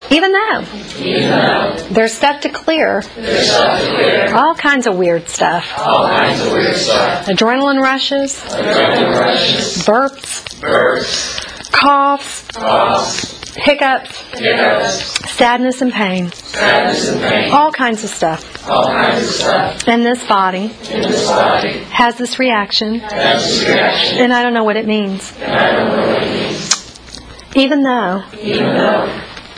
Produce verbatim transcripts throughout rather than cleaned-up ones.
Even though, Even though there's stuff to clear. there's stuff to clear. All kinds of weird stuff. All kinds of weird stuff. Adrenaline rushes, Adrenaline rushes. burps, Birds. coughs, Coughs. hiccups, Hiccups. sadness and pain. Sadness and pain. All kinds of stuff. All kinds of stuff. And this body In this body has this reaction, has this reaction. and I don't know what it means. And I don't know what it means. Even though Even though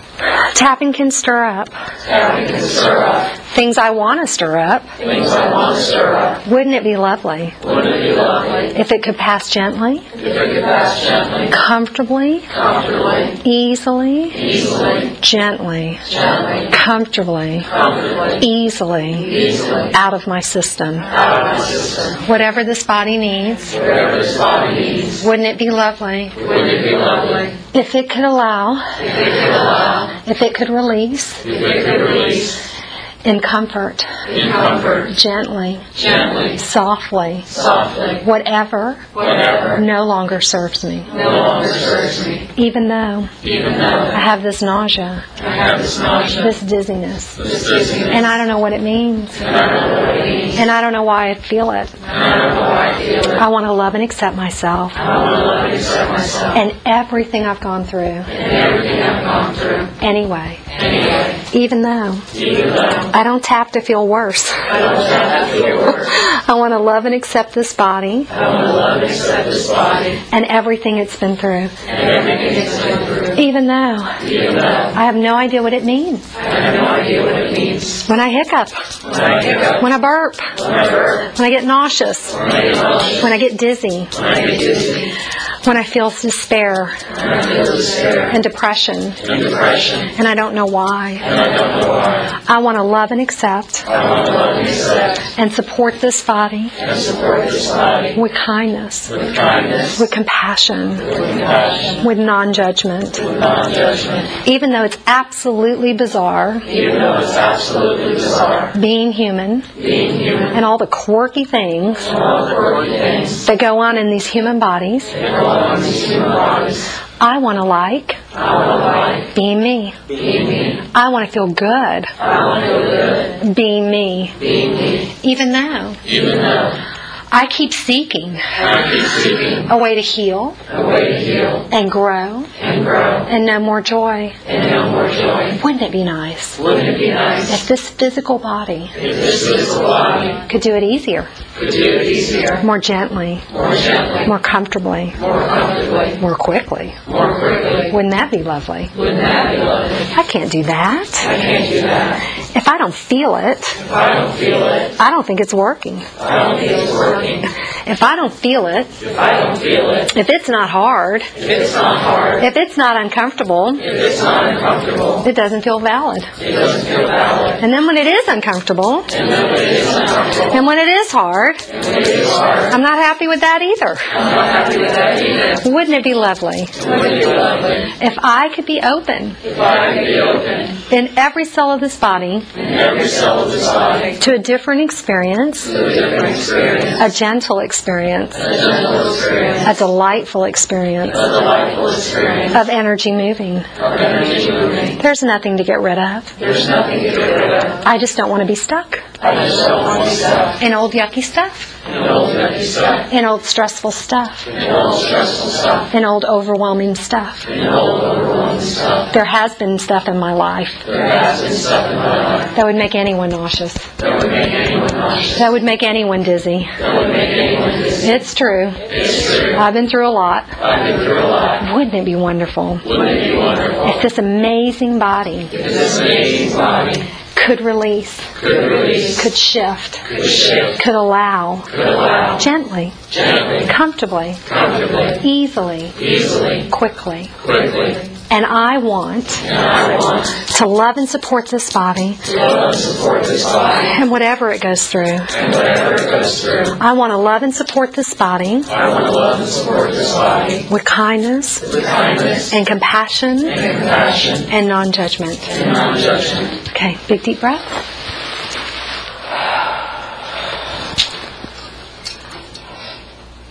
tapping can stir up tapping can stir up things I want to stir up, things I want to stir up, wouldn't it be lovely wouldn't it be lovely if it could pass gently, if it could pass gently, comfortably, comfortably, easily, easily, gently, gently, comfortably, comfortably, easily, easily, out of my system? out of my system. Whatever this body needs, Whatever this body needs, wouldn't it be lovely wouldn't it be lovely if it could allow, if it could allow, if it could release if it could release in comfort, in comfort, gently, gently, softly, softly, whatever whatever no longer serves me, no longer serves me, even though even I though have this nausea, I have this nausea, this dizziness, this dizziness, and I don't know what it means, and I don't know what it means, and I don't know why I feel it. and I don't know why I feel it. I want to love and accept myself I want to love and accept myself and everything I've gone through and everything I've gone through anyway, anyway, even though even though I don't tap to feel worse. I don't have to feel worse. I want to love and accept this body I want to love and accept this body and everything it's been through, and everything it's been through, even though even though I have no idea what it means. I have no idea what it means. When I hiccup, When I hiccup, when I burp, when I burp, when I get nauseous, when I get nauseous, when I get dizzy, when I get dizzy, when I feel despair when I feel despair and depression, and depression, and I don't know why. and I don't know why. I want to love and accept I want to love and accept and support this body and support this body with kindness, with kindness, with compassion, with compassion, with non-judgment, with non-judgment, even though it's absolutely bizarre even though it's absolutely bizarre, being human being human, and all the quirky things and all the quirky things that go on in these human bodies. that go on in these human bodies. I want to like I want to like being me. being me. I want to feel good I want to feel good being me, being me, even though even though I keep seeking I keep seeking a way to heal a way to heal and grow and grow and know more joy. and know more joy. Wouldn't it be nice Wouldn't it be nice if this physical body if this physical body could do it easier, could do it easier, more gently, more gently, more comfortably, more comfortably, more quickly? more quickly? Wouldn't that be lovely? Wouldn't that be lovely? I can't do that. I can't do that. If I don't feel it, If I don't feel it, I don't think it's working. I don't think it's working. If I don't feel it, If I don't feel it, if it's not hard, if it's not hard, if it's not uncomfortable, if it's not uncomfortable, it doesn't feel valid. it doesn't feel valid. And then when it is uncomfortable, And then when it is uncomfortable, and when it is hard, and when it is hard, I'm not happy with that either. I'm not happy with that either. Wouldn't it be lovely Wouldn't it be lovely if I could be open if I could be open in every cell of this body in every cell of this body to a different experience, to a different experience, a gentle experience, a gentle experience, a delightful experience a delightful experience of energy moving? of energy moving? There's nothing to get rid of. There's nothing to get rid of. I just don't want to be stuck I just don't want to be stuck in old yucky stuff, in old yucky stuff, in old stressful stuff, in old stressful stuff, in old overwhelming stuff. in old overwhelming stuff. There has been stuff in my life There has been stuff in my life that would make anyone nauseous, that would make anyone nauseous, that would make anyone dizzy. that would make anyone dizzy. It's true. It's true. I've been through a lot. I've been through a lot. Wouldn't it be wonderful Wouldn't it be wonderful if this amazing body if this amazing body could release, could release, could shift, could shift, could allow, could allow, gently, gently, comfortably, comfortably, easily, easily, quickly? quickly? And I want And I want to love and support this body to love and support this body and whatever it goes through. and whatever it goes through. I want to love and support this body I want to love and support this body with kindness with kindness and compassion and compassion and non-judgment. and non-judgment. Okay, big deep breath.